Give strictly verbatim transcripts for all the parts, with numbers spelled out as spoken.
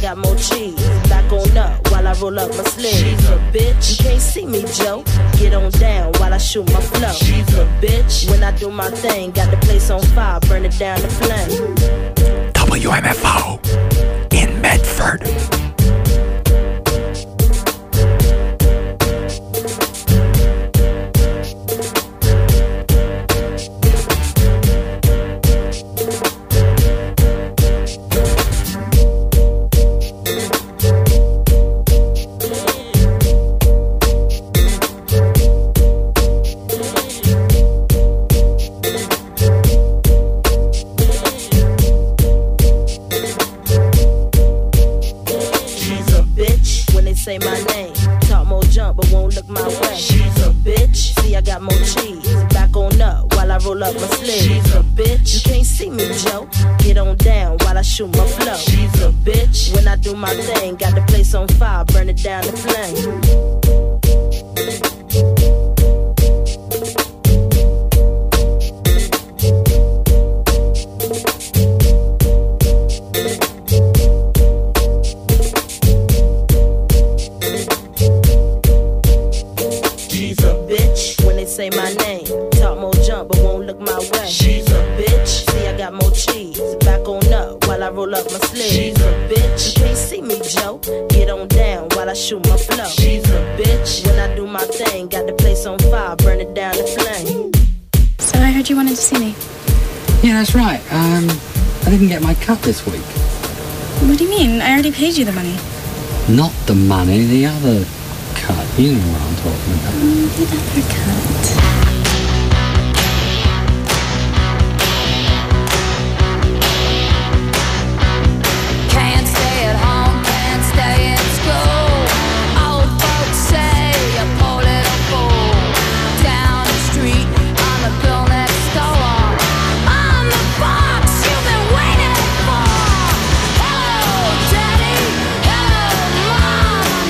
got more cheese. Back on up while I roll up my sleeves. She's a bitch. You can't see me, Joe. Get on down while I shoot my flow. She's a bitch. When I do my thing, got the place on fire, burn it down to flame. W M F O in Medford. Say my name, talk more jump but won't look my way. She's a bitch. See I got more cheese. Back on up while I roll up my sleeves. She's a bitch. You can't see me, Joe. Get on down while I shoot my flow. She's a bitch. When I do my thing, got the place on fire, burn it down to flame. Say my name, talk more jump but won't look my way. She's a bitch. See I got more cheese. Back on up while I roll up my sleeves. She's a bitch. You can't see me, Joe. Get on down while I shoot my flow. She's a bitch. When I do my thing, got the place on fire, burn it down to flame. So I heard you wanted to see me. Yeah, that's right. Um, I didn't get my cut this week. What do you mean? I already paid you the money. Not the money, the other cut. You know what I'm talking about. Mm, the other cut. Can't stay at home, can't stay in school. Old folks say a poor little fool. Down the street, on the girl next door. On the box you've been waiting for. Hello, Daddy. Hello, Mom.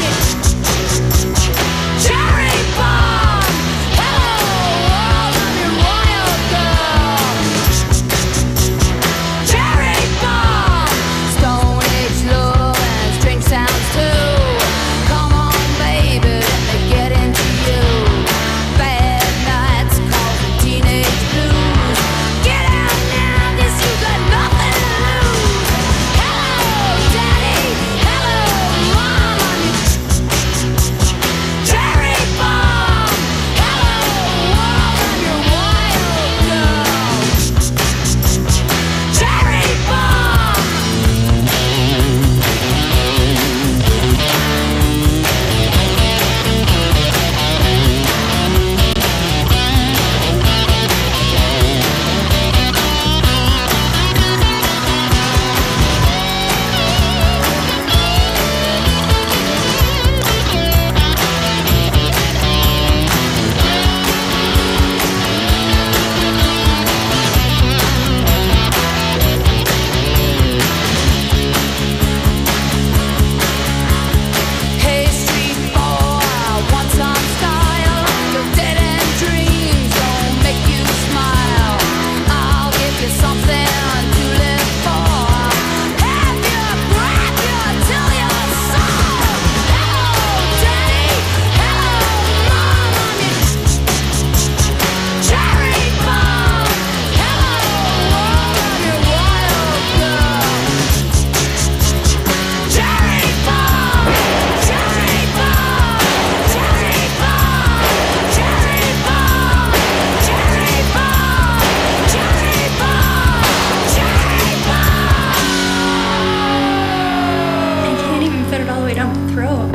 Cherry bomb. Hello, world, I'm your royal girl. Cherry bomb. Stone Age love and strange sounds too. Come on, baby, let me get into you. Bad nights causing teenage blues. Get out now, 'cause you got nothing to lose. Hello, Daddy. Hello, Mom. I'm your cherry bomb. Hello, world, I'm your wild girl. Cherry bomb. Hey, street boy, want some style? Your dead-end dreams don't make you smile. I'll give you something to live for. Have you, grab you till you're sore. Hello, Daddy. Hello, Mom. I'm your cherry bomb. Hello, world. I'm your wild girl. Cherry bomb. Cherry bomb. Cherry bomb. Cherry bomb. Cherry bomb. Cherry bomb. Cherry bomb. I can't even put it all the way down my throat.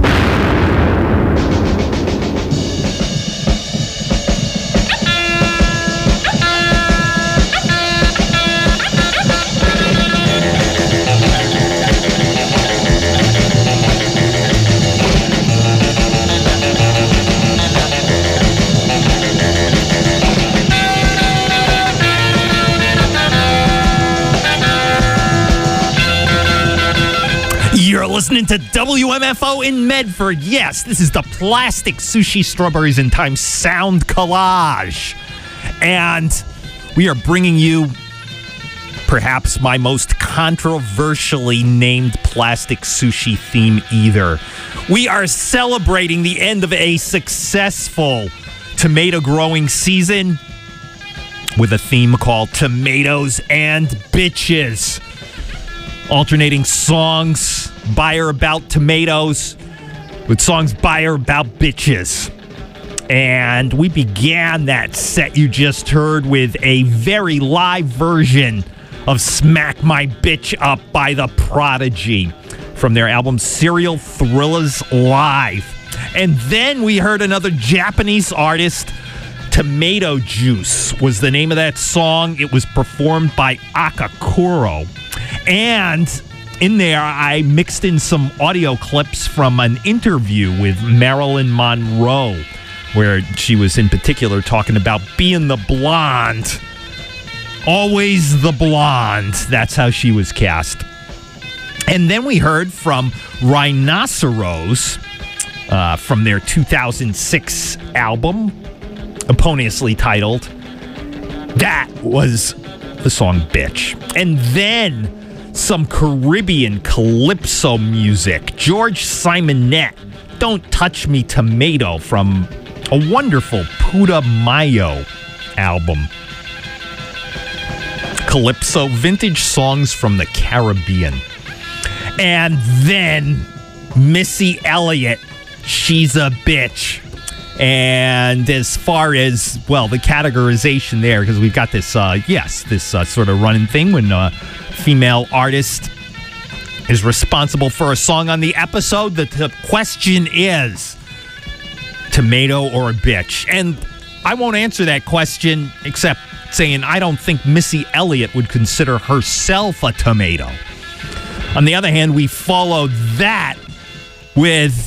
You're listening to W M F O in Medford. Yes, this is the Plastic Sushi Strawberries in Time Sound Collage. And we are bringing you perhaps my most controversially named plastic sushi theme either. We are celebrating the end of a successful tomato growing season with a theme called Tomatoes and Bitches. Alternating songs by or about tomatoes with songs by or about bitches. And we began that set you just heard with a very live version of Smack My Bitch Up by The Prodigy from their album Serial Thrillers Live. And then we heard another Japanese artist, Tomato Juice was the name of that song. It was performed by Akakuro. And in there, I mixed in some audio clips from an interview with Marilyn Monroe, where she was in particular talking about being the blonde. Always the blonde. That's how she was cast. And then we heard from Rhinoceros uh, from their two thousand six album, eponymously titled. That was the song Bitch. And then some Caribbean calypso music. George Simonette, Don't Touch Me Tomato from a wonderful Puta Mayo album. Calypso, vintage songs from the Caribbean. And then Missy Elliott, She's a Bitch. And as far as, well, the categorization there, because we've got this, uh, yes, this uh, sort of running thing when a female artist is responsible for a song on the episode. The, the question is, tomato or a bitch? And I won't answer that question except saying I don't think Missy Elliott would consider herself a tomato. On the other hand, we followed that with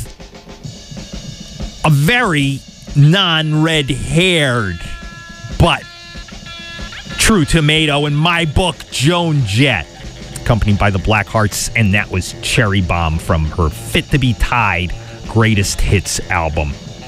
a very non-red-haired but true tomato in my book, Joan Jett, accompanied by the Blackhearts, and that was Cherry Bomb from her Fit to Be Tied Greatest Hits album.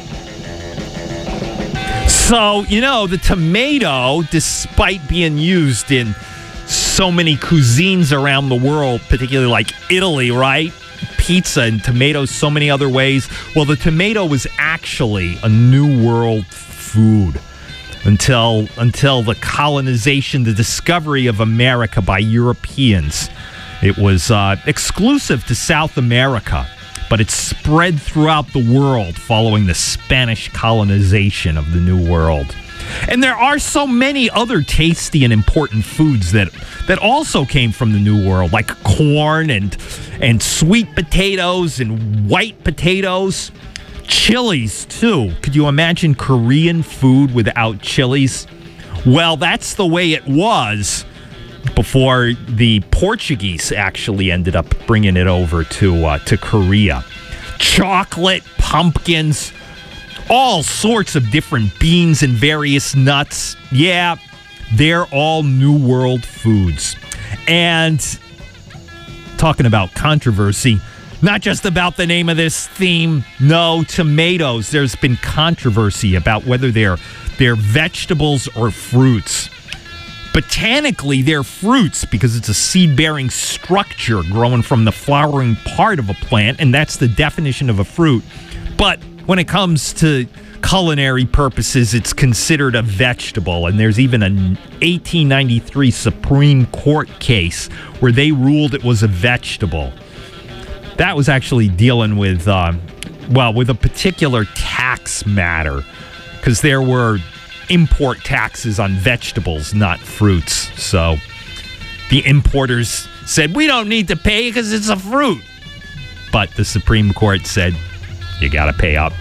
So, you know, the tomato, despite being used in so many cuisines around the world, particularly like Italy, right? Pizza and tomatoes so many other ways. Well, the tomato was actually a New World food until until the colonization, the discovery of America by Europeans. It was uh, exclusive to South America, but it spread throughout the world following the Spanish colonization of the New World. And there are so many other tasty and important foods that that also came from the New World, like corn and and sweet potatoes and white potatoes. Chilies, too. Could you imagine Korean food without chilies? Well, that's the way it was before the Portuguese actually ended up bringing it over to uh, to Korea. Chocolate, pumpkins, all sorts of different beans and various nuts. Yeah, they're all New World foods. And talking about controversy, not just about the name of this theme. No, tomatoes. There's been controversy about whether they're they're vegetables or fruits. Botanically, they're fruits because it's a seed-bearing structure growing from the flowering part of a plant, and that's the definition of a fruit. But when it comes to culinary purposes, it's considered a vegetable, and there's even an eighteen ninety-three Supreme Court case where they ruled it was a vegetable. That was actually dealing with, uh, well, with a particular tax matter, because there were import taxes on vegetables, not fruits. So the importers said, we don't need to pay because it's a fruit. But the Supreme Court said, you got to pay up.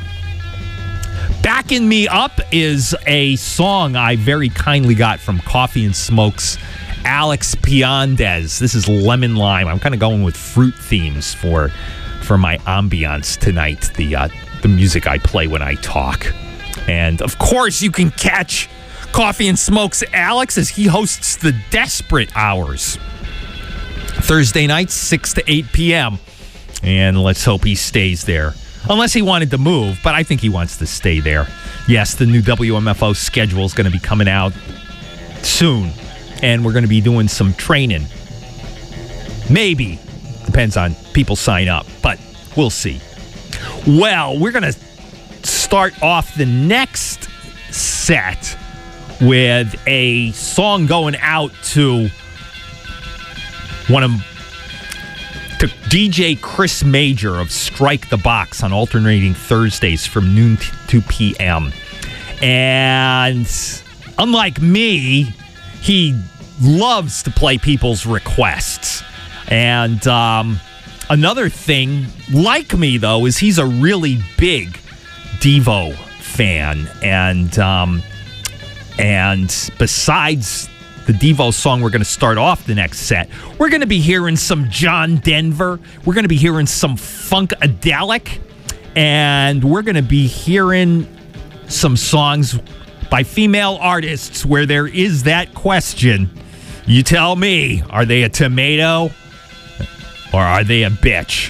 Backing Me Up is a song I very kindly got from Coffee and Smoke's Alex Piandez. This is Lemon Lime. I'm kind of going with fruit themes for for my ambiance tonight, the uh, the music I play when I talk. And, of course, you can catch Coffee and Smoke's Alex as he hosts the Desperate Hours. Thursday nights, six to eight p.m. And let's hope he stays there. Unless he wanted to move, but I think he wants to stay there. Yes, the new W M F O schedule is going to be coming out soon. and we're going to be doing some training. Maybe. Depends on people sign up, but we'll see. Well, we're going to start off the next set with a song going out to one of to D J Chris Major of Strike the Box on alternating Thursdays from noon to two p.m. And unlike me, he loves to play people's requests. And um, another thing, like me, though, is he's a really big Devo fan. And um, and besides the Devo song we're going to start off the next set, we're going to be hearing some John Denver. We're going to be hearing some Funkadelic. And we're going to be hearing some songs by female artists where there is that question. You tell me, are they a tomato or are they a bitch?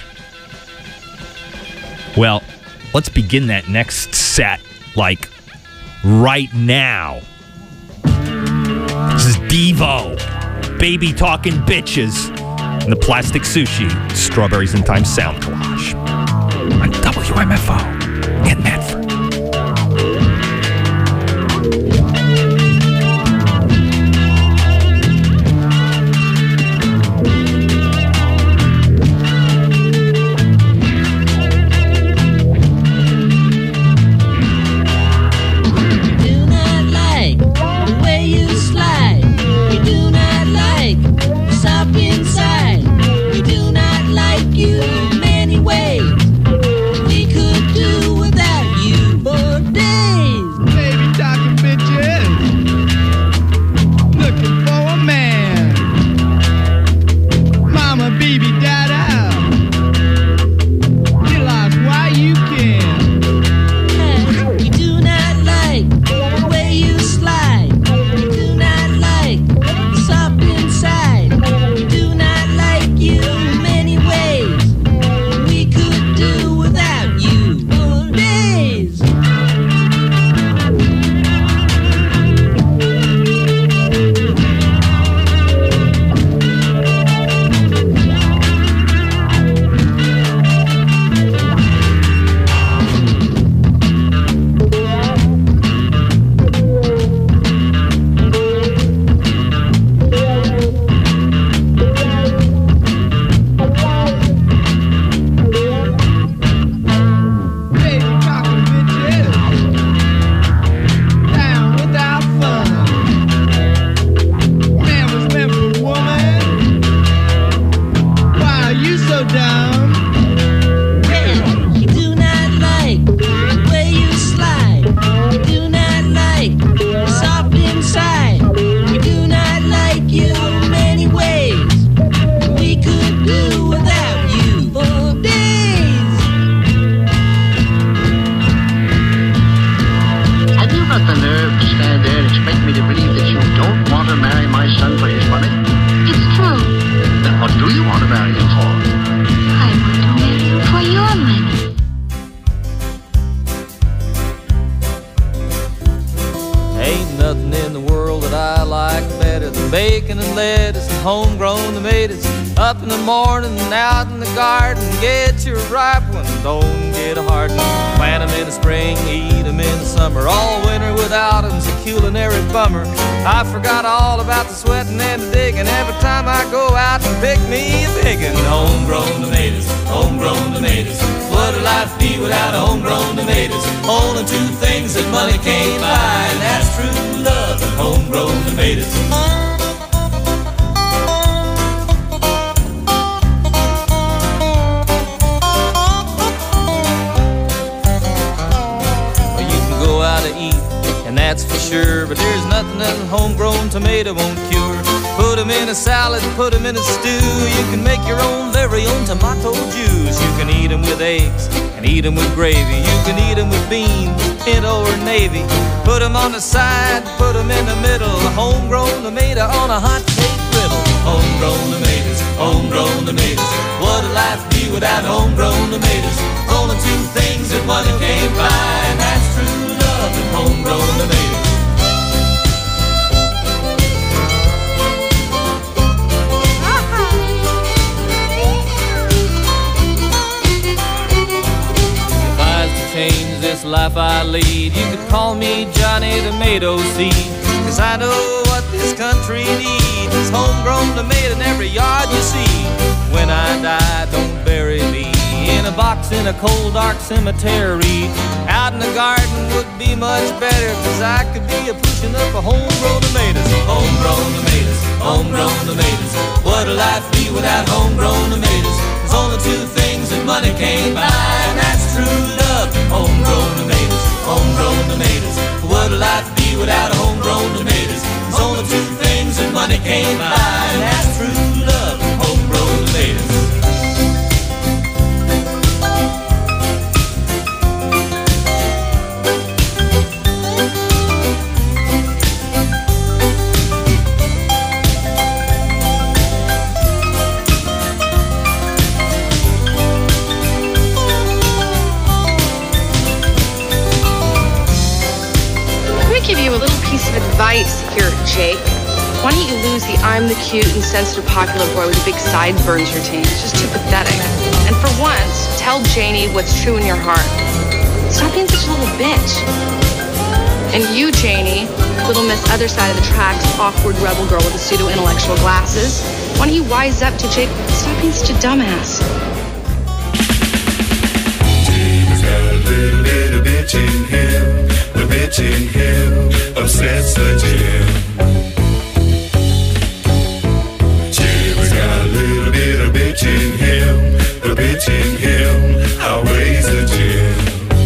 Well, let's begin that next set, like, right now. This is Devo, Baby Talking Bitches, and the Plastic Sushi, Strawberries in Time Sound Collage on W M F O in Medford. I forgot all about the sweating and the digging every time I go out and pick me a biggin'. Homegrown tomatoes, homegrown tomatoes. What would life be without homegrown tomatoes? Only two things that money can't buy, and that's true love and homegrown tomatoes. That's for sure, but there's nothing that a homegrown tomato won't cure. Put 'em in a salad, put 'em in a stew. You can make your own very own tomato juice. You can eat 'em with eggs and eat 'em with gravy. You can eat 'em with beans, pinto or navy. Put 'em on the side, put 'em in the middle. A homegrown tomato on a hot cake griddle. Homegrown tomatoes, homegrown tomatoes. What would life be without homegrown tomatoes? Only two things that money can't buy, and that's true love and homegrown tomatoes. life I lead. You could call me Johnny Tomato Seed, 'cause I know what this country needs is homegrown tomato in every yard you see. When I die, don't bury me in a box in a cold dark cemetery. Out in the garden would be much better, 'cause I could be a pushing up a homegrown tomatoes. Homegrown tomatoes, homegrown tomatoes. What'd life be without homegrown tomatoes? There's only two things that money can't buy, and that's true love. Homegrown tomatoes, homegrown tomatoes. What'd life be without homegrown tomatoes? There's only two things that money can't buy, and that's true love. Homegrown tomatoes. Give you a little piece of advice here, Jake. Why don't you lose the I'm the cute and sensitive popular boy with the big sideburns routine? It's just too pathetic. And for once, tell Janie what's true in your heart. Stop being such a little bitch. And you, Janie, little miss other side of the tracks, awkward rebel girl with the pseudo-intellectual glasses, why don't you wise up to Jake? Stop being such a dumbass. Janie's got a little bit of bitch in him. The bitch in him upsets the Jim. Jim's got a little bit of bitch in him. The bitch in him outweighs the Jim.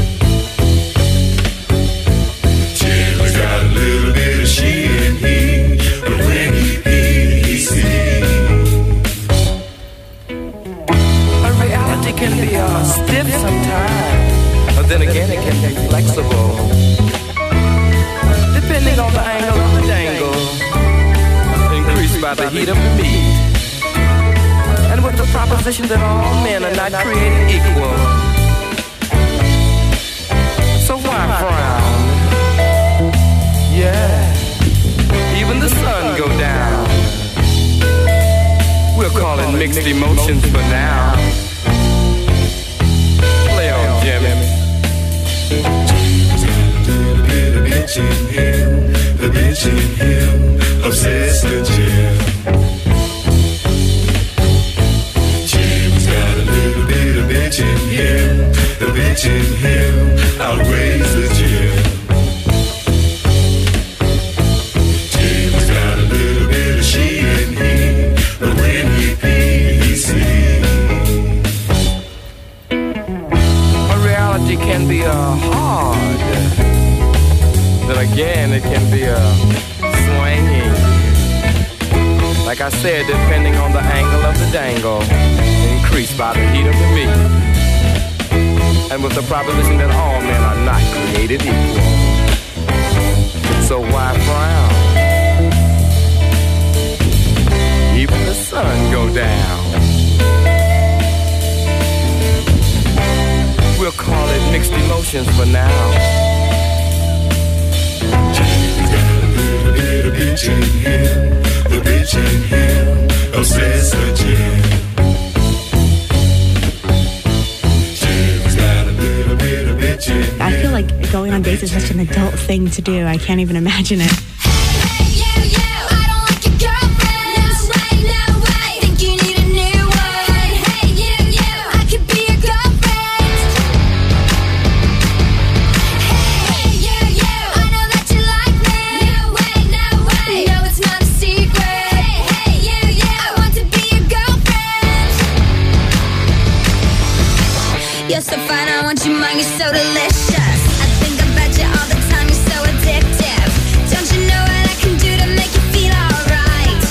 Jim's got a little bit of she and he, but when he pee, he sees. A reality can be uh, stiff sometimes, but then again it can be flexible. Depending on the angle of the dangle, increased by the heat of the meat, and with the proposition that all men are not created equal. So why frown? Yeah, even the sun go down. We'll call it mixed emotions for now. Play on, Jimmy. The bitch in him, the bitch in him obsessed the Jim. Jim's got a little bit of bitch in him. The bitch in him outweighs the Jim. Jim's got a little bit of she and he, but when he pee, he sees. A reality can be a hard. Then again, it can be a swinging. Like I said, depending on the angle of the dangle, increased by the heat of the meat, and with the proposition that all men are not created equal. So why frown? Even the sun go down. We'll call it mixed emotions for now. The little bitch in him, the bitch in him obsessed the Jim. Jim's got a little bit of bitch in him. I feel like going on dates is such an adult thing to do. I can't even imagine it. You're so fine, I want you mine, you're so delicious. I think about you all the time, you're so addictive. Don't you know what I can do to make you feel alright?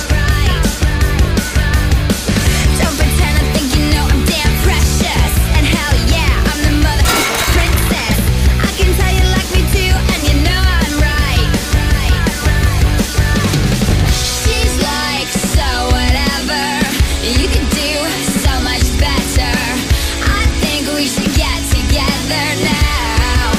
Don't pretend I think you know I'm damn precious. And hell yeah, I'm the mother princess. I can tell you like me too, and you know I'm right. She's like, so whatever, you can do so much better. We should get together now.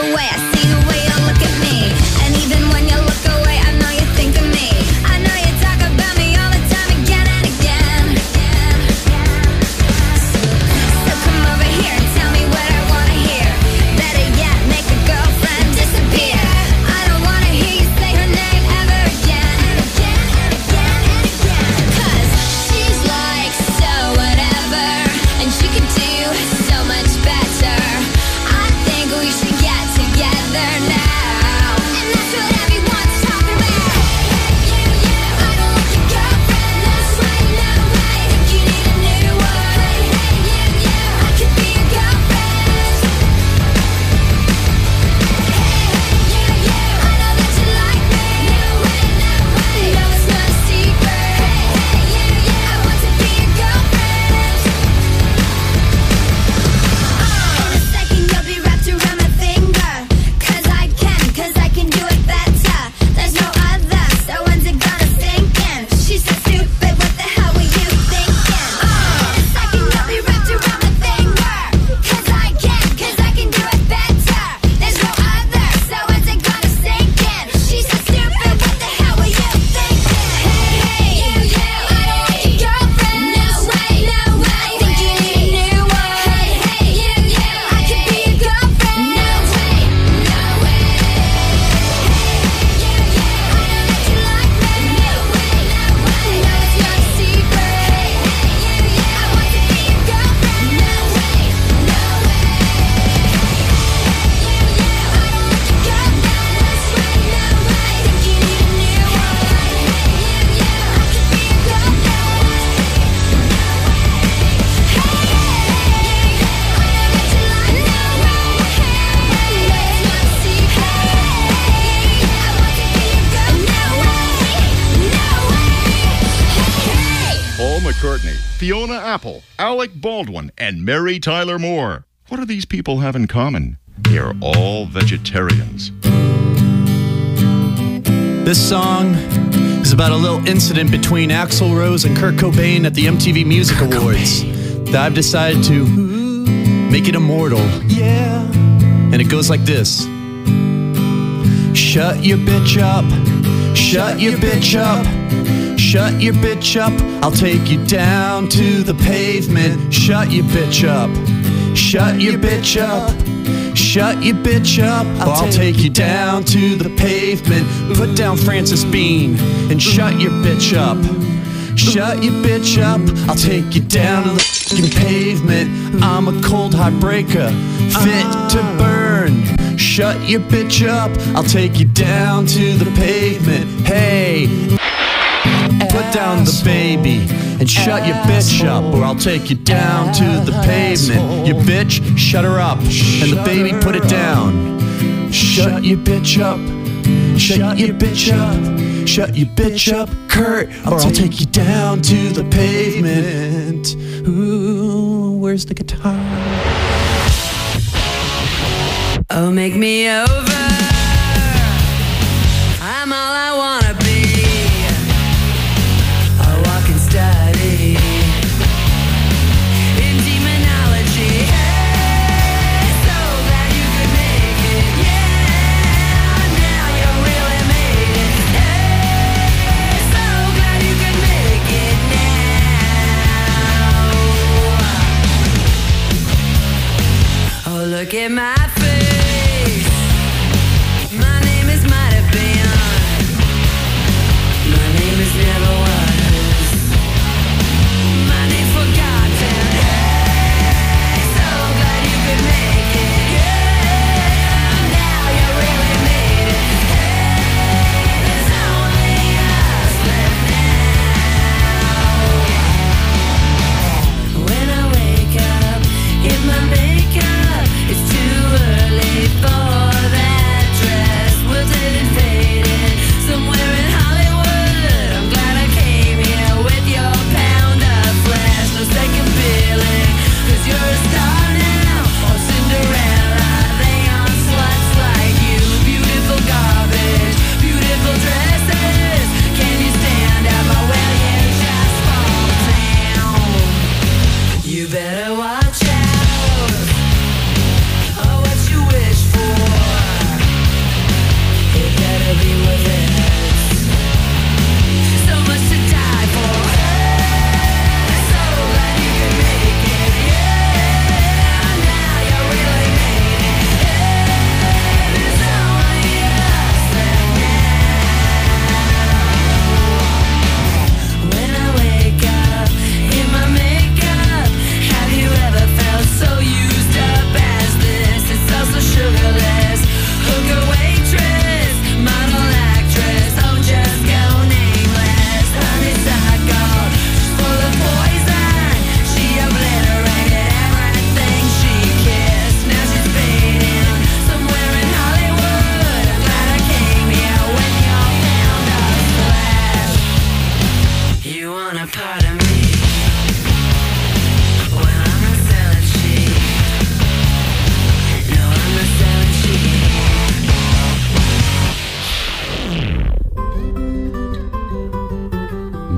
the way I see the way you look at me. And even when you look away, I know you think of me. I know you talk about me all the time, again and again. So come over here and tell me what I wanna hear. Better yet, make a girlfriend disappear. I don't wanna hear you say her name ever again. Cause she's like so whatever, and she could do so much better. I think we should get together now, and that's what everyone's talking about. Hey, hey, you, you, I don't want your girlfriend. No way, no way, think you need a new one. Hey, hey, you, you, I could be your girlfriend. Hey, hey, you, you, I know that you like me. No way, no way, no, it's not a secret. Hey, hey, you, you, I want to be your girlfriend. In a second you'll be wrapped around my finger. Cause I can, cause I can do it better. There's no other, so when's it gonna sink in? She's so stupid, what the hell were you thinking? In a second you'll be wrapped around my finger. Cause I can, cause I can do it better. There's no other, so when's it gonna sink in? She's so stupid, what the hell were you thinking? Hey, hey, you, you, I don't want your girlfriend. No way, no way, think you need a new one. Hey, hey, you, you, I could be your girlfriend. No way, no way. Hey, you, you, I know that you like me. No way, no way, no, it's not a secret. Hey, hey, you, you, I want to be your girlfriend. No way, no way. You, you, I don't want your girlfriend. This way, no way, think you need a new one. Hey, hey, you, you, I could be your girlfriend. Paul McCartney, Fiona Apple, Alec Baldwin, and Mary Tyler Moore. What do these people have in common? They're all vegetarians. This song is about a little incident between Axl Rose and Kurt Cobain at the M T V Music Kurt Awards Cobain. That I've decided to make it immortal. Yeah. And it goes like this. Shut your bitch up. Shut your bitch up. Shut your bitch up. I'll take you down to the pavement. Shut your bitch up. Shut your bitch up. Shut your bitch up. I'll, I'll take you down to the pavement. Put down Francis Bean and shut your bitch up. Shut your bitch up. I'll take you down to the fucking pavement. I'm a cold heartbreaker, fit to burn. Shut your bitch up. I'll take you down to the pavement. Hey, put down the baby and shut your bitch up, or I'll take you down to the pavement. You bitch, shut her up, and the baby put it down. Shut your bitch up. Shut your bitch up. Shut your bitch up, Kurt, or I'll take you down to the pavement. Ooh, where's the guitar? Oh, make me over. I'm all I wanna be. A walking study in demonology. Hey, so glad you could make it. Yeah, now you really made it. Hey, so glad you could make it now. Oh, look at my face. My name is might have been. My name is never was. My name forgotten. Hey, so glad you could make it. Yeah, now you really made it. Hey, there's only us left now. When I wake up, if my makeup is too early for that dress, wilted and faded somewhere in Hollywood. I'm glad I came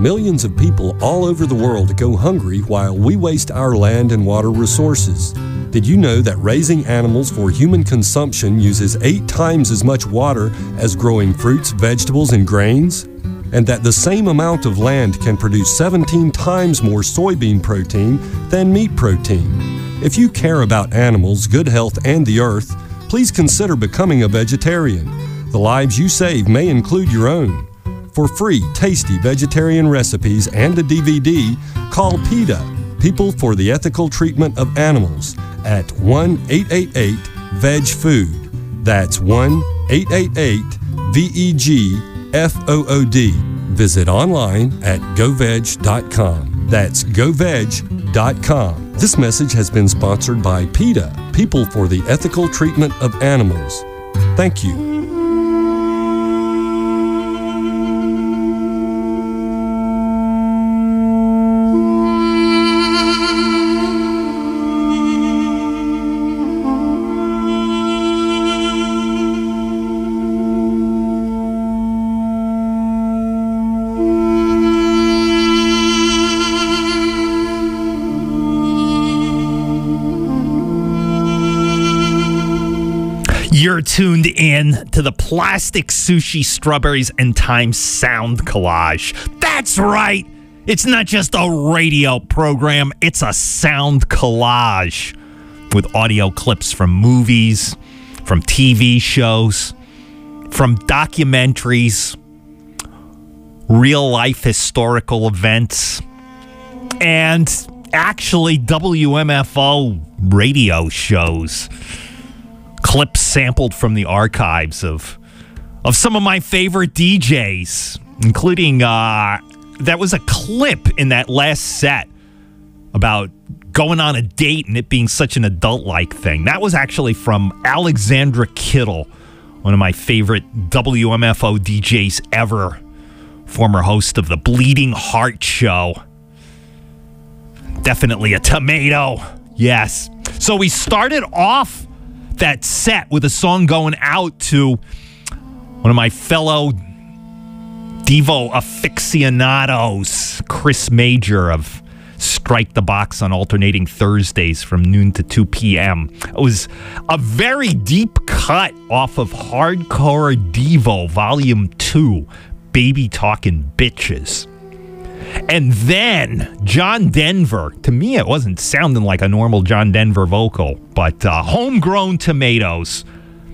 millions of people all over the world to go hungry while we waste our land and water resources. Did you know that raising animals for human consumption uses eight times as much water as growing fruits, vegetables, and grains? And that the same amount of land can produce seventeen times more soybean protein than meat protein? If you care about animals, good health, and the earth, please consider becoming a vegetarian. The lives you save may include your own. For free, tasty vegetarian recipes and a D V D, call PETA, People for the Ethical Treatment of Animals, at one eight eight eight V E G Food. That's one eight eight eight V E G F O O D. Visit online at go veg dot com. That's go veg dot com. This message has been sponsored by PETA, People for the Ethical Treatment of Animals. Thank you. You're tuned in to the Plastic Sushi Strawberries and Time sound collage. That's right. It's not just a radio program. It's a sound collage with audio clips from movies, from T V shows, from documentaries, real-life historical events, and actually W M F O radio shows. Clips sampled from the archives of of some of my favorite D Js, including uh, that was a clip in that last set about going on a date and it being such an adult-like thing. That was actually from Alexandra Kittle, one of my favorite W M F O D Js ever, former host of the Bleeding Heart Show. Definitely a tomato. Yes. So we started off that set with a song going out to one of my fellow Devo aficionados, Chris Major of Strike the Box on alternating Thursdays from noon to two p.m. It was a very deep cut off of Hardcore Devo Volume two, Baby Talkin' Bitches. And then John Denver, to me it wasn't sounding like a normal John Denver vocal, but uh, Homegrown Tomatoes.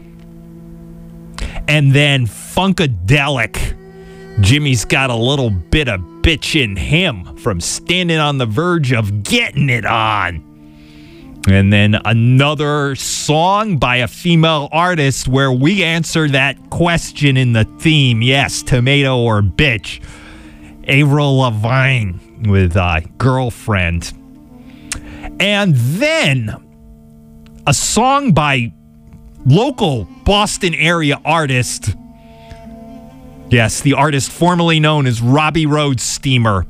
And then Funkadelic, Jimmy's Got a Little Bit of Bitch in Him, from Standing on the Verge of Getting It On. And then another song by a female artist where we answer that question in the theme, yes, tomato or bitch. Avril Lavigne with uh, Girlfriend. And then a song by local Boston area artist. Yes, the artist formerly known as Robbie Road Steamer.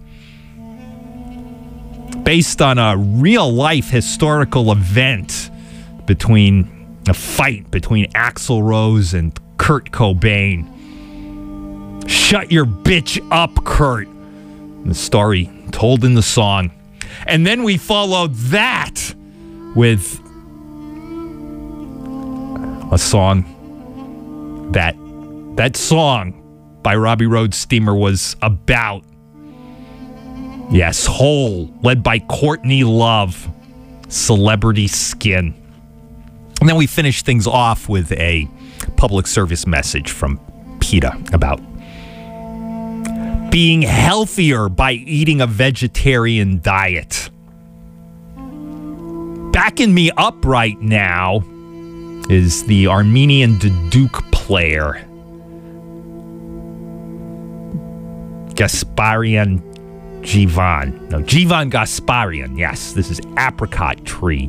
Based on a real-life historical event between a fight between Axl Rose and Kurt Cobain. Shut your bitch up, Kurt. The story told in the song. And then we followed that with a song that that song by Robbie Road Steamer was about. Yes, Hole, led by Courtney Love, Celebrity Skin. And then we finished things off with a public service message from PETA about being healthier by eating a vegetarian diet. Backing me up right now is the Armenian Duduk player, Gasparian Jivan. No, Jivan Gasparian. Yes, this is Apricot Tree.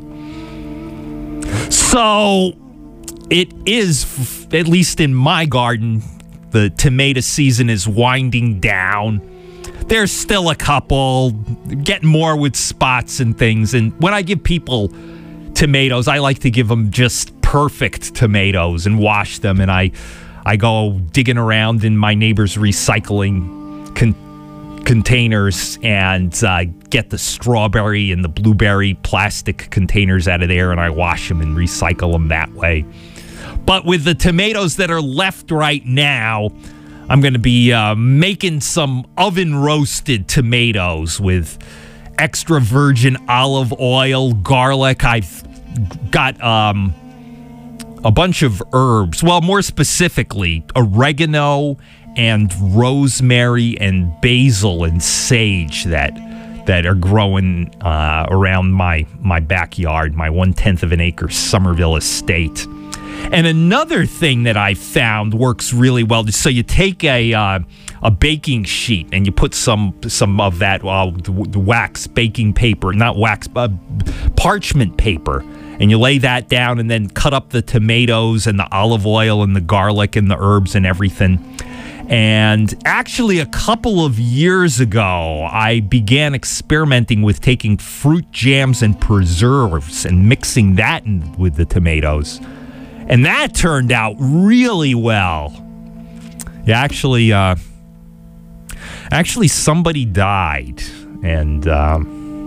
So, it is, at least in my garden, the tomato season is winding down. There's still a couple, getting more with spots and things. And when I give people tomatoes, I like to give them just perfect tomatoes and wash them. And I, I go digging around in my neighbor's recycling con- containers and uh, get the strawberry and the blueberry plastic containers out of there, and I wash them and recycle them that way. But with the tomatoes that are left right now, I'm going to be uh, making some oven-roasted tomatoes with extra virgin olive oil, garlic. I've got um, a bunch of herbs. Well, more specifically, oregano and rosemary and basil and sage that that are growing uh, around my my backyard, my one-tenth of an acre Somerville estate. And another thing that I found works really well. So you take a uh, a baking sheet and you put some some of that uh, the, the wax baking paper, not wax, uh, parchment paper, and you lay that down and then cut up the tomatoes and the olive oil and the garlic and the herbs and everything. And actually, a couple of years ago, I began experimenting with taking fruit jams and preserves and mixing that in with the tomatoes. And that turned out really well. Yeah, actually, uh, actually, somebody died, and um,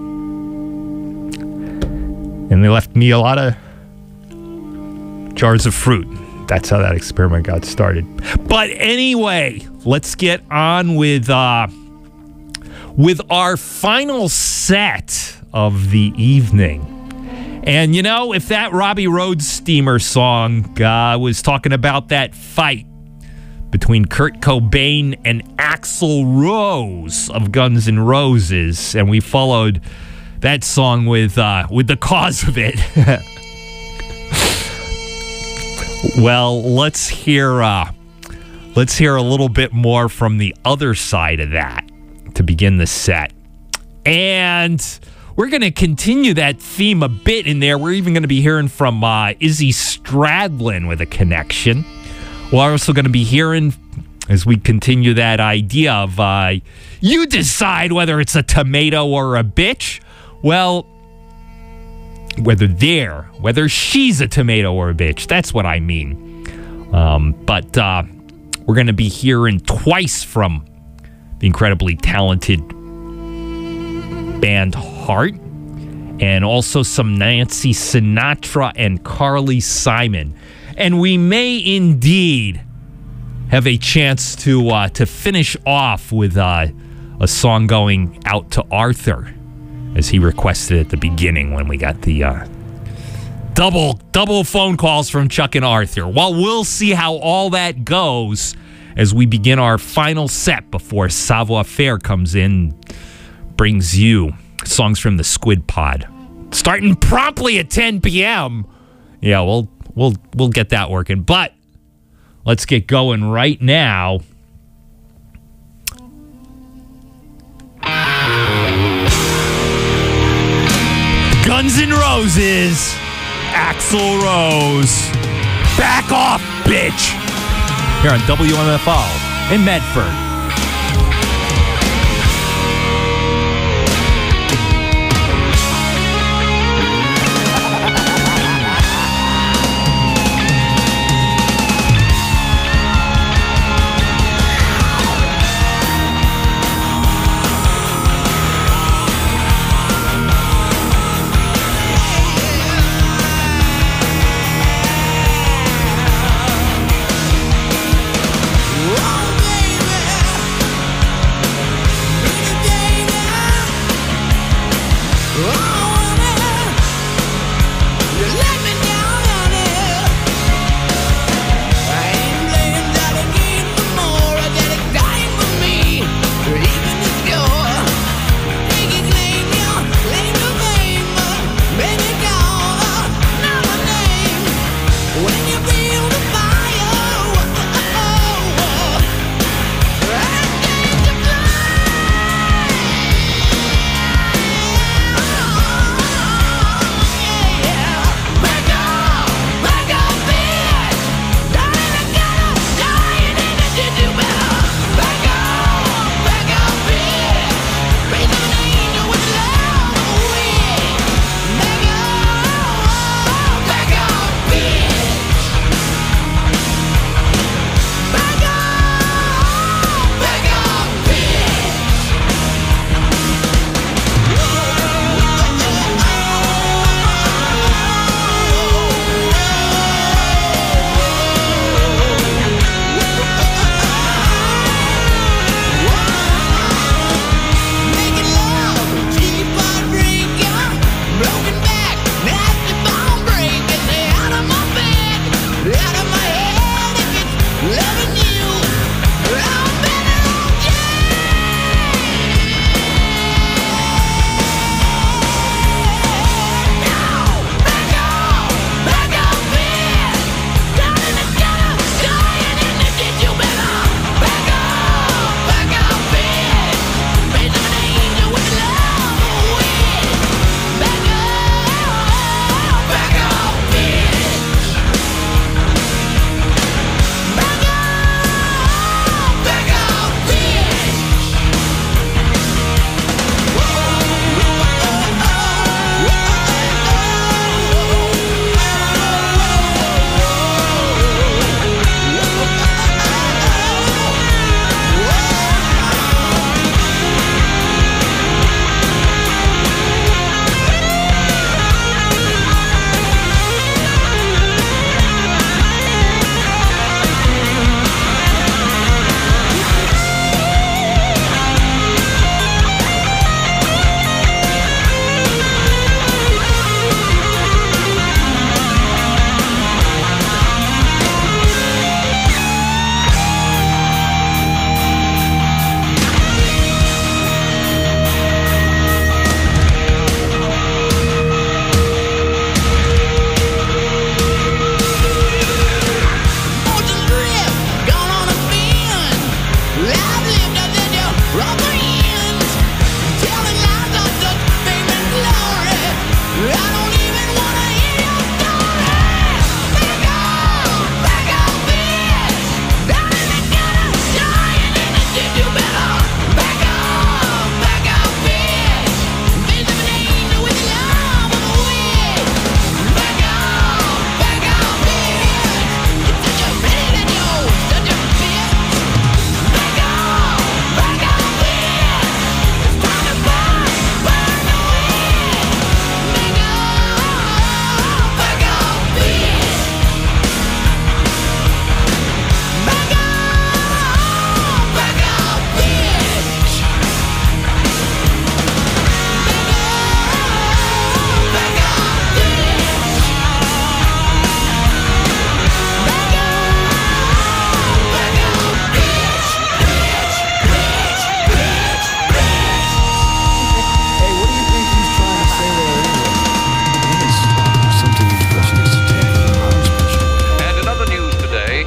and they left me a lot of jars of fruit. That's how that experiment got started. But anyway, let's get on with uh, with our final set of the evening. And, you know, if that Robbie Rhodes Steamer song uh, was talking about that fight between Kurt Cobain and Axl Rose of Guns N' Roses, and we followed that song with uh, with the cause of it. Well, let's hear uh, let's hear a little bit more from the other side of that to begin the set. And we're going to continue that theme a bit in there. We're even going to be hearing from uh, Izzy Stradlin with a connection. We're also going to be hearing, as we continue that idea of uh, you decide whether it's a tomato or a bitch. Well, whether they're, whether she's a tomato or a bitch. That's what I mean. Um, but uh, we're going to be hearing twice from the incredibly talented band Heart, and also some Nancy Sinatra and Carly Simon. And we may indeed have a chance to uh, to finish off with uh, a song going out to Arthur, as he requested at the beginning when we got the uh, double double phone calls from Chuck and Arthur. Well, we'll see how all that goes as we begin our final set before Savoir Faire comes in, brings you songs from the Squid Pod, starting promptly at ten p.m. Yeah, we'll we'll we'll get that working. But let's get going right now. Guns N' Roses, Axl Rose. Back off, bitch. Here on W M F O in Medford.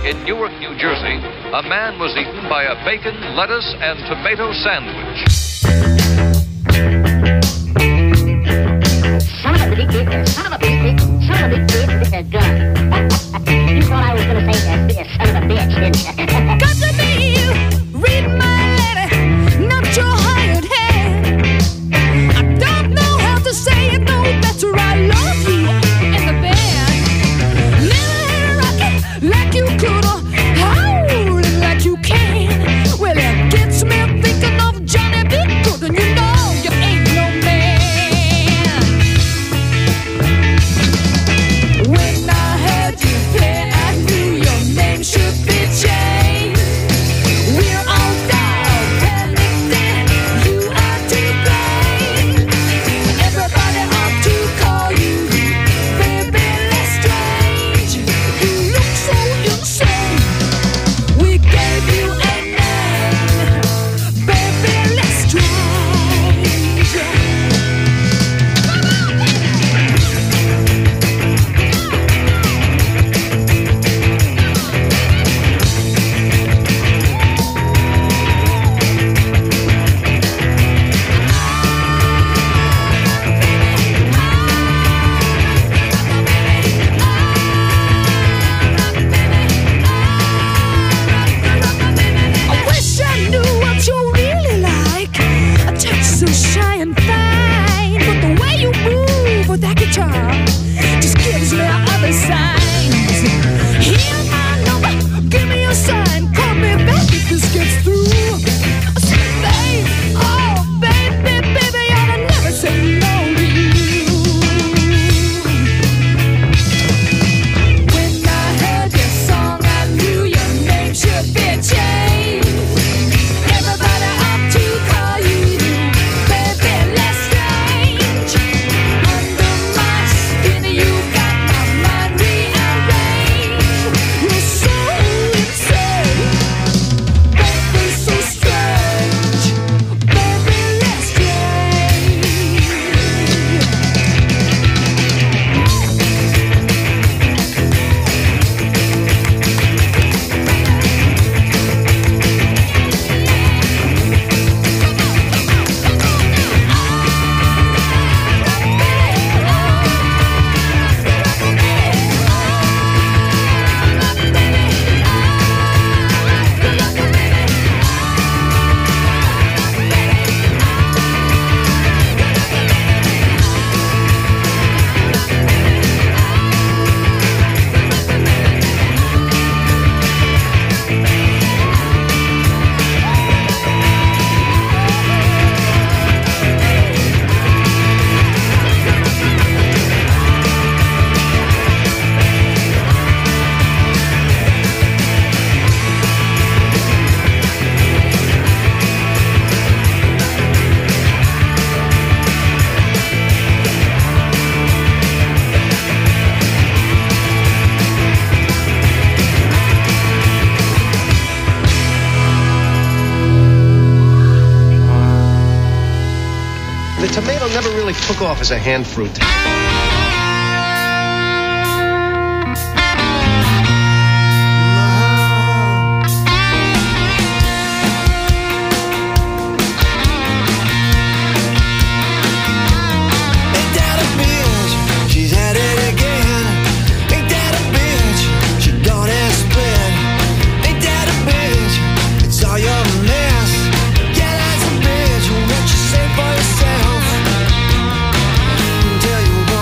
in Newark, New Jersey, a man was eaten by a bacon, lettuce, and tomato sandwich. Son of a big dick, son of a big dick, son of a big dick with a gun. You thought I was going to say that, this son of a bitch, didn't you? Got to be you, read my letter, not your hired hand. I don't know how to say it no better, I love you and the band. Never had a rocket like you could, or howling like you can. Well, it gets me thinking of Johnny B. Good, and you know you ain't no man. When I heard you play, I knew your name should be changed. We're all down, panicked, and you are to blame. Everybody ought to call you Baby Lestrange. You look so insane. We gave you a name, Baby Lestrange. I wish I knew what you're really like. A Texas shy and fine, but the way you move with that guitar just gives me other signs. Hear my number, give me a sign, call me back if this gets through. I said, babe, oh baby, baby, I'll never say no to you. When I heard your song, I knew your name should be changed. Everybody ought to call you Baby Lestrange. Under my skin, you got my mind rearranged. You're so insane, baby, so strange, Baby Lestrange. The tomato never really took off as a hand fruit. Ain't that a bitch? She's at it again. Ain't that a bitch? She gone and split. Ain't that a bitch? It's all your mess. Yeah, that's a bitch. What you say for yourself? Tell you what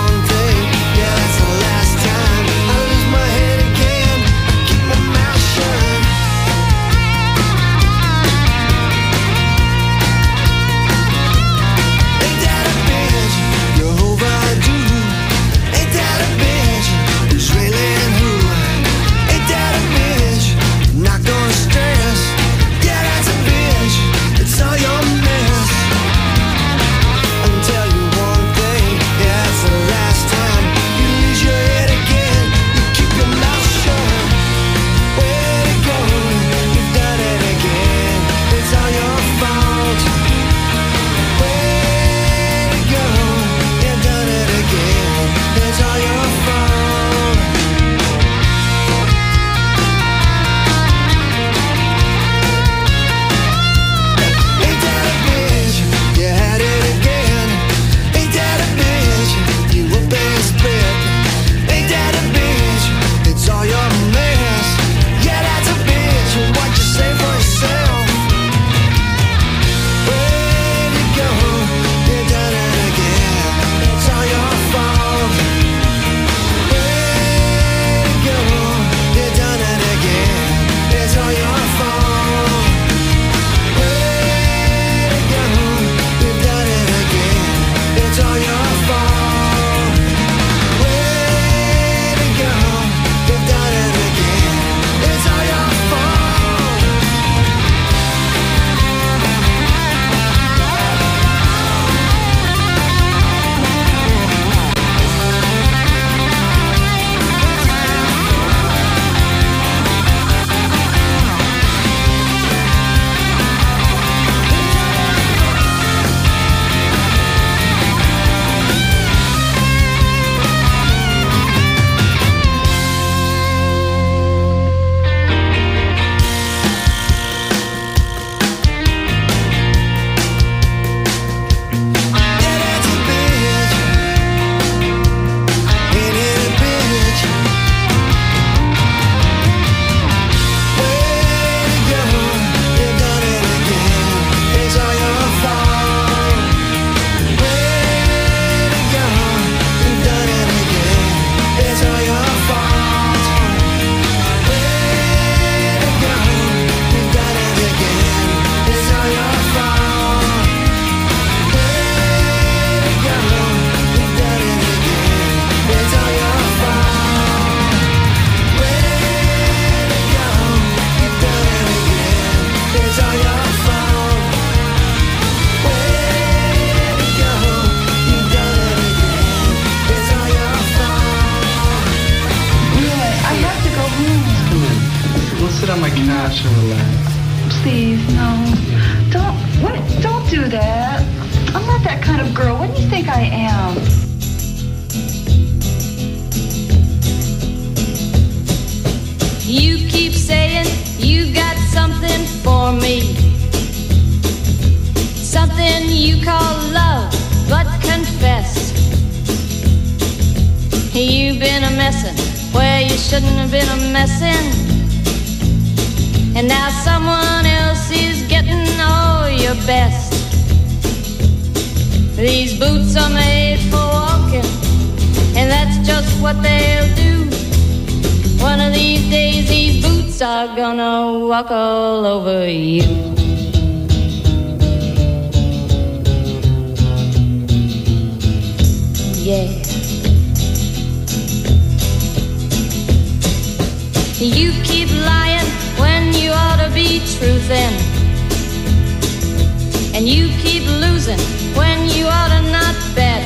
on my couch and relax. Please, no. Don't, what? Don't do that. I'm not that kind of girl. What do you think I am? You keep saying you got something for me, something you call love, but confess you've been a messin' where you shouldn't have been a messin', and now someone else is getting all your best. These boots are made for walking, and that's just what they'll do. One of these days these boots are gonna walk all over you. Yeah. You keep lying when you ought to be truthin', and you keep losing when you ought to not bet.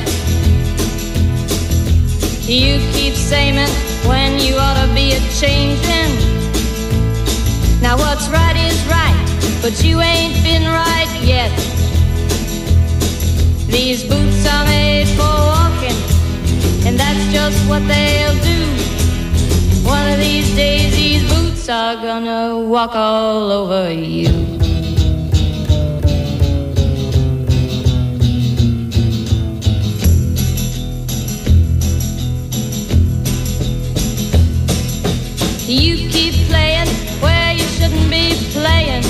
You keep saying when you ought to be a changin'. Now what's right is right, but you ain't been right yet. These boots are made for walking, and that's just what they'll do. One of these days these boots are gonna walk all over you. You keep playing where you shouldn't be playing,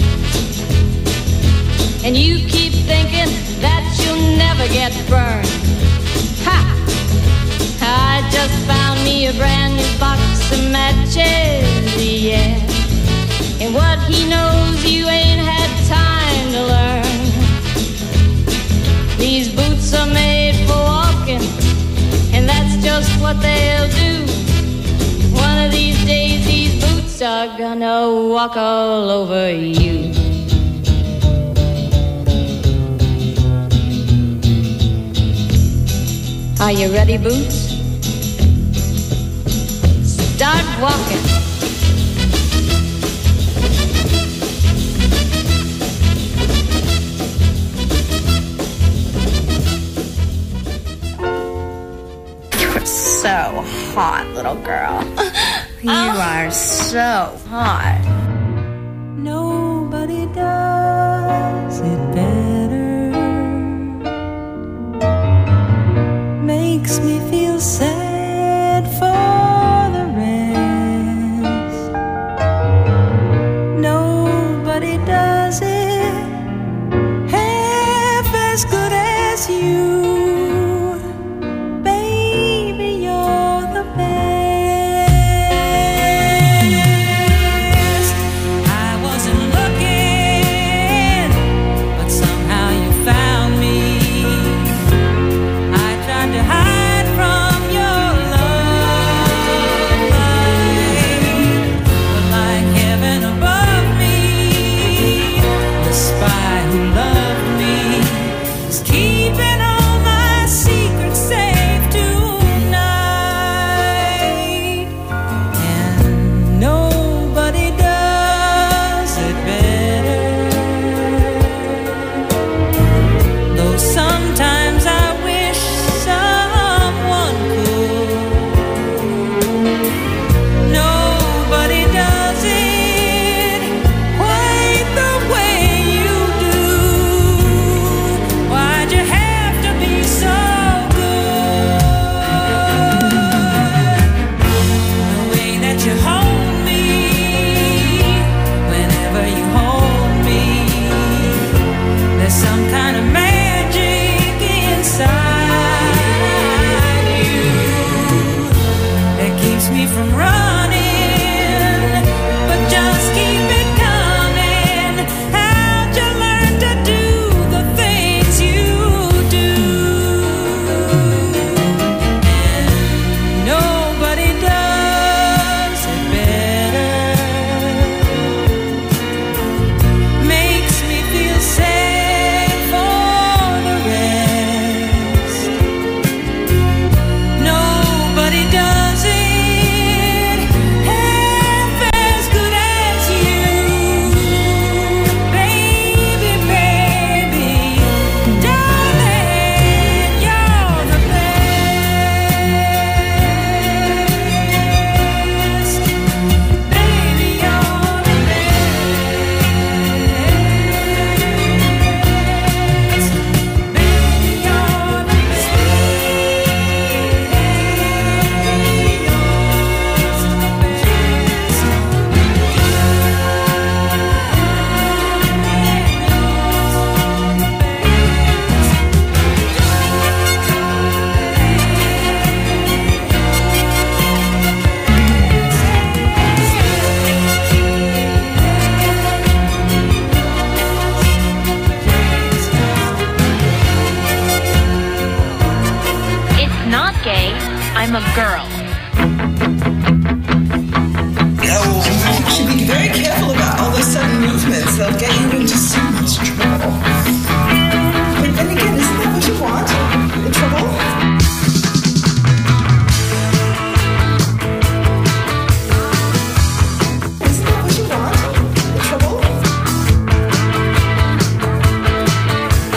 and you keep thinking that you'll never get burned. Ha! I just found me a brand new box of matches, yeah. And what he knows you ain't had time to learn. These boots are made for walking, and that's just what they'll do. One of these days these boots are gonna walk all over you. Are you ready, Boots? Start walking. You're so hot, little girl. You are so hot. Nobody does it better. Makes me feel sad for the rest. Nobody does it half as good as you. Baby, you're the best. I wasn't looking, but some girl. You should be very careful about all those sudden movements. They'll get you into so much trouble. But then again, isn't that what you want? The trouble?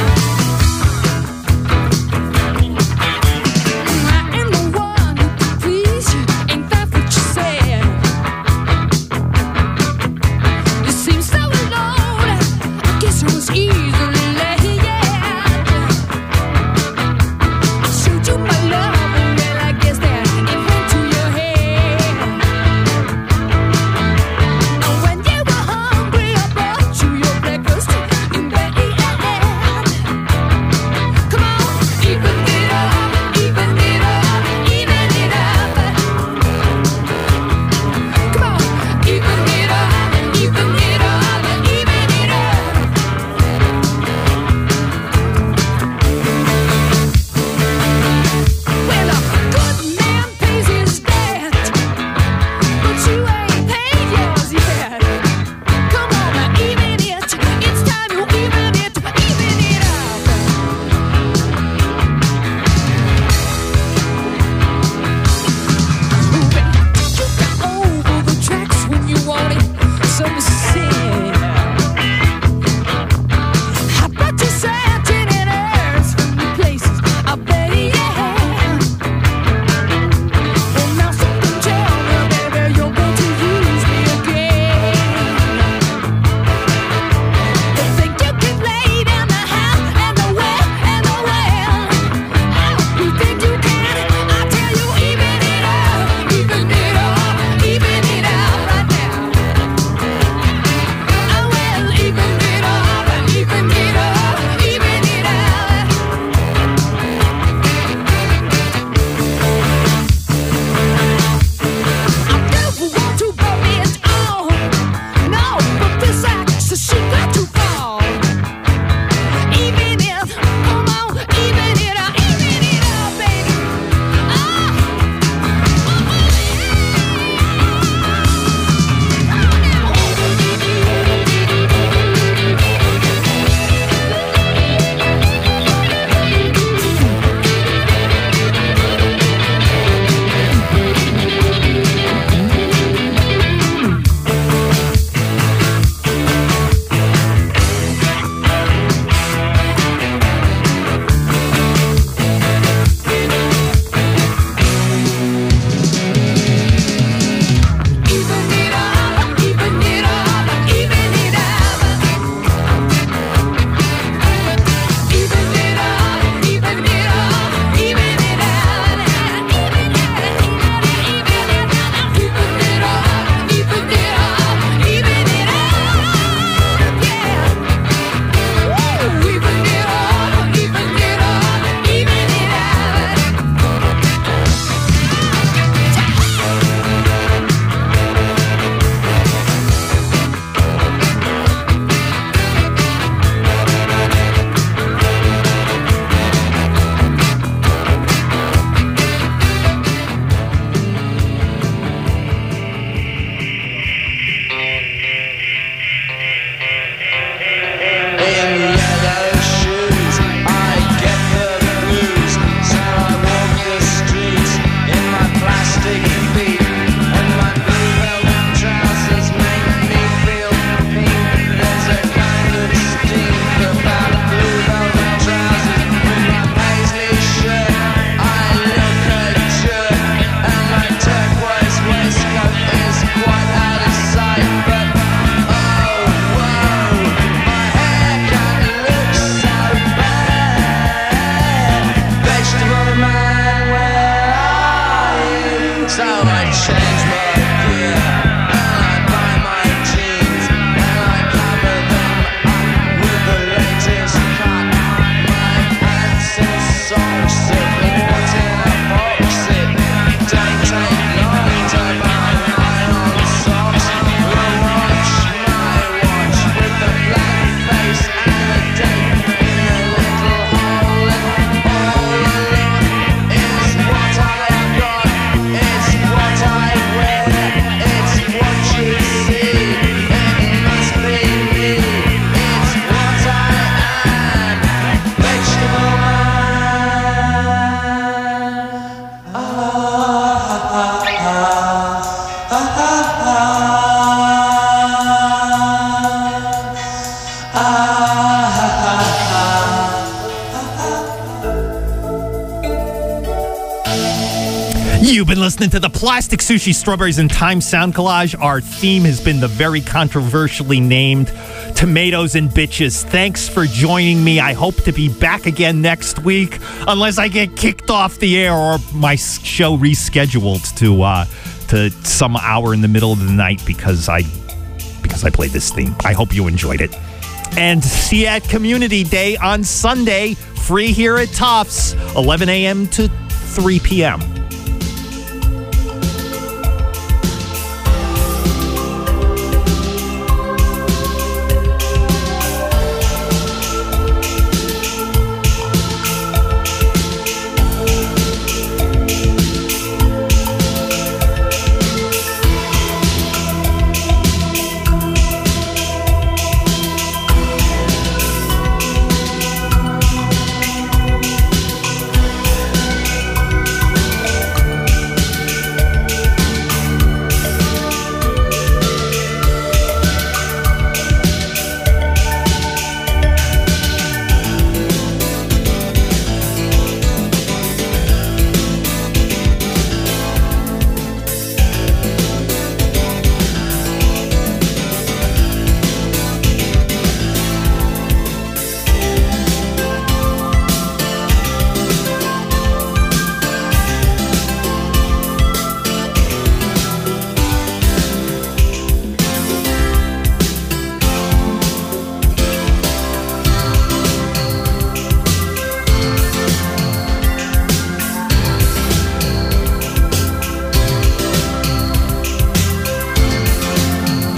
I am the one for been listening to the Plastic Sushi Strawberries in Time Sound Collage. Our theme has been the very controversially named Tomatoes and Bitches. Thanks for joining me. I hope to be back again next week, unless I get kicked off the air or my show rescheduled to uh, to some hour in the middle of the night because I because I played this theme. I hope you enjoyed it. And see you at Community Day on Sunday, free here at Tufts, eleven a.m. to three p.m.